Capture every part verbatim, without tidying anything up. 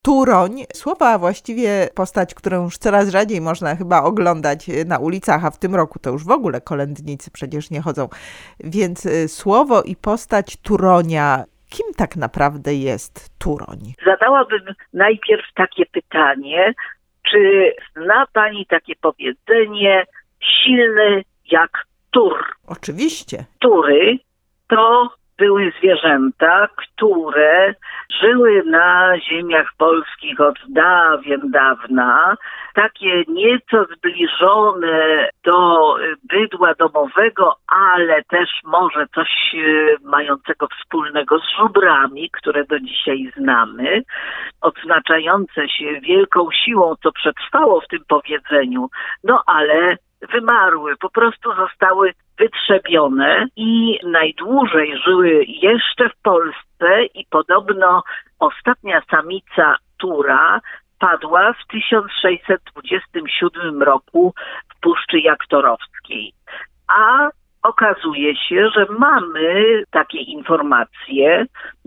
Turoń, słowa, a właściwie postać, którą już coraz rzadziej można chyba oglądać na ulicach, a w tym roku to już w ogóle kolędnicy przecież nie chodzą. Więc słowo i postać Turonia. Kim tak naprawdę jest Turoń? Zadałabym najpierw takie pytanie, czy zna pani takie powiedzenie silny jak tur? Oczywiście. Tury to były zwierzęta, które żyły na ziemiach polskich od dawien dawna, takie nieco zbliżone do bydła domowego, ale też może coś mającego wspólnego z żubrami, które do dzisiaj znamy, odznaczające się wielką siłą, co przetrwało w tym powiedzeniu, no ale wymarły, po prostu zostały wytrzebione i najdłużej żyły jeszcze w Polsce i podobno ostatnia samica tura padła w tysiąc sześćset dwudziestym siódmym roku w Puszczy Jaktorowskiej. A okazuje się, że mamy takie informacje,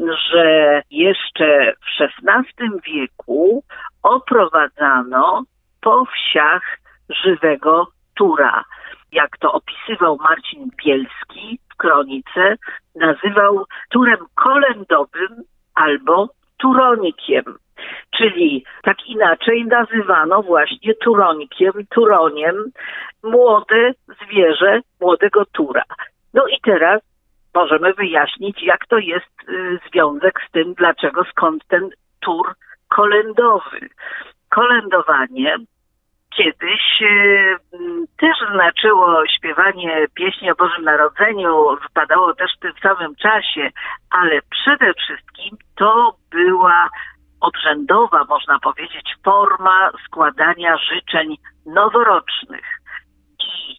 że jeszcze w szesnastym wieku oprowadzano po wsiach żywego tura. Jak to opisywał Marcin Bielski w kronice, nazywał turem kolędowym albo turonikiem. Czyli tak inaczej nazywano właśnie turońkiem, turoniem młode zwierzę, młodego tura. No i teraz możemy wyjaśnić, jak to jest y, związek z tym, dlaczego, skąd ten tur kolędowy. Kolędowanie kiedyś y, też znaczyło śpiewanie pieśni o Bożym Narodzeniu, wypadało też w tym samym czasie, ale przede wszystkim to była obrzędowa, można powiedzieć, forma składania życzeń noworocznych. I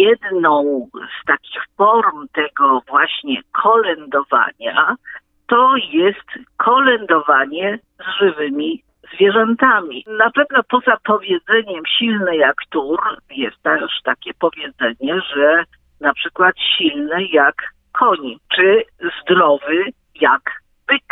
jedną z takich form tego właśnie kolędowania to jest kolędowanie z żywymi zwierzętami. Na pewno poza powiedzeniem silny jak tur jest też takie powiedzenie, że na przykład silny jak koń, czy zdrowy jak byk.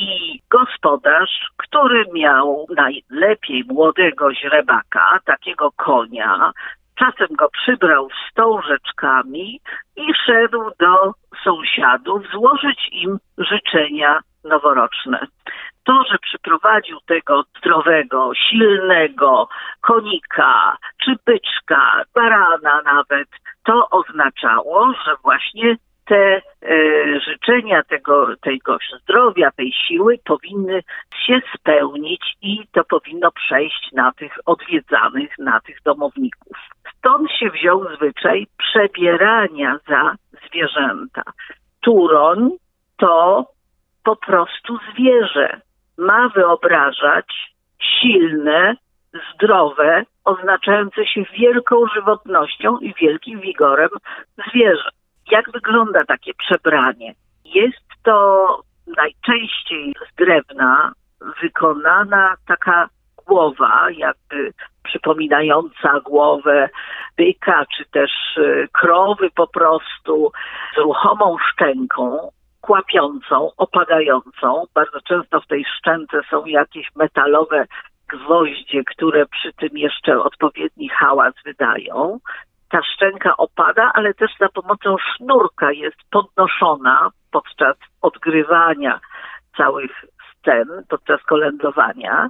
I gospodarz, który miał najlepiej młodego źrebaka, takiego konia, czasem go przybrał wstążeczkami i szedł do sąsiadów złożyć im życzenia noworoczne. To, że przyprowadził tego zdrowego, silnego konika, czy byczka, barana nawet, to oznaczało, że właśnie te e, życzenia tego, tego zdrowia, tej siły powinny się spełnić i to powinno przejść na tych odwiedzanych, na tych domowników. Stąd się wziął zwyczaj przebierania za zwierzęta. Turoń to po prostu zwierzę. Ma wyobrażać silne, zdrowe, oznaczające się wielką żywotnością i wielkim wigorem zwierzę. Jak wygląda takie przebranie? Jest to najczęściej z drewna wykonana taka głowa, jakby przypominająca głowę byka, czy też krowy po prostu, z ruchomą szczęką, kłapiącą, opadającą. Bardzo często w tej szczęce są jakieś metalowe gwoździe, które przy tym jeszcze odpowiedni hałas wydają. Ta szczęka opada, ale też za pomocą sznurka jest podnoszona podczas odgrywania całych scen, podczas kolędowania.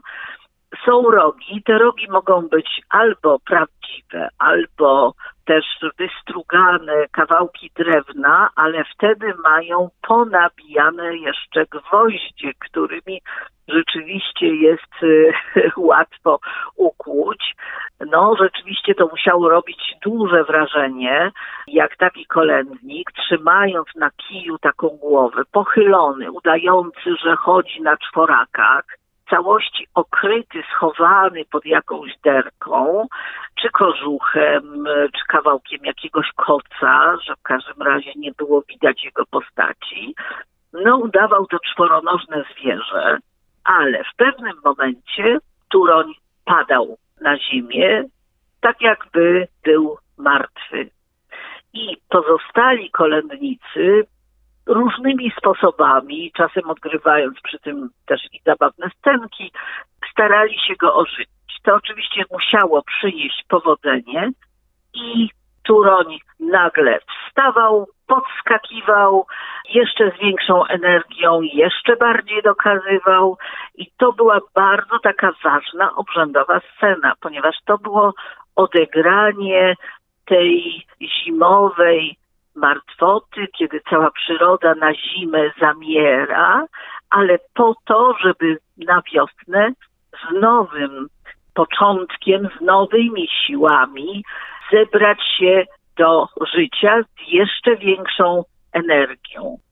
Są rogi. Te rogi mogą być albo prawdziwe, albo też wystrugane kawałki drewna, ale wtedy mają ponabijane jeszcze gwoździe, którymi rzeczywiście jest y, łatwo ukłuć. No, rzeczywiście to musiało robić duże wrażenie, jak taki kolędnik, trzymając na kiju taką głowę, pochylony, udający, że chodzi na czworakach, w całości okryty, schowany pod jakąś derką, czy kożuchem, czy kawałkiem jakiegoś koca, że w każdym razie nie było widać jego postaci. No, udawał to czworonożne zwierzę, ale w pewnym momencie turoń padał na ziemię, tak jakby był martwy. I pozostali kolędnicy różnymi sposobami, czasem odgrywając przy tym też i zabawne scenki, starali się go ożywić. To oczywiście musiało przynieść powodzenie i Turoń nagle wstawał, podskakiwał, jeszcze z większą energią, jeszcze bardziej dokazywał i to była bardzo taka ważna, obrzędowa scena, ponieważ to było odegranie tej zimowej martwoty, kiedy cała przyroda na zimę zamiera, ale po to, żeby na wiosnę z nowym początkiem, z nowymi siłami zebrać się do życia z jeszcze większą energią.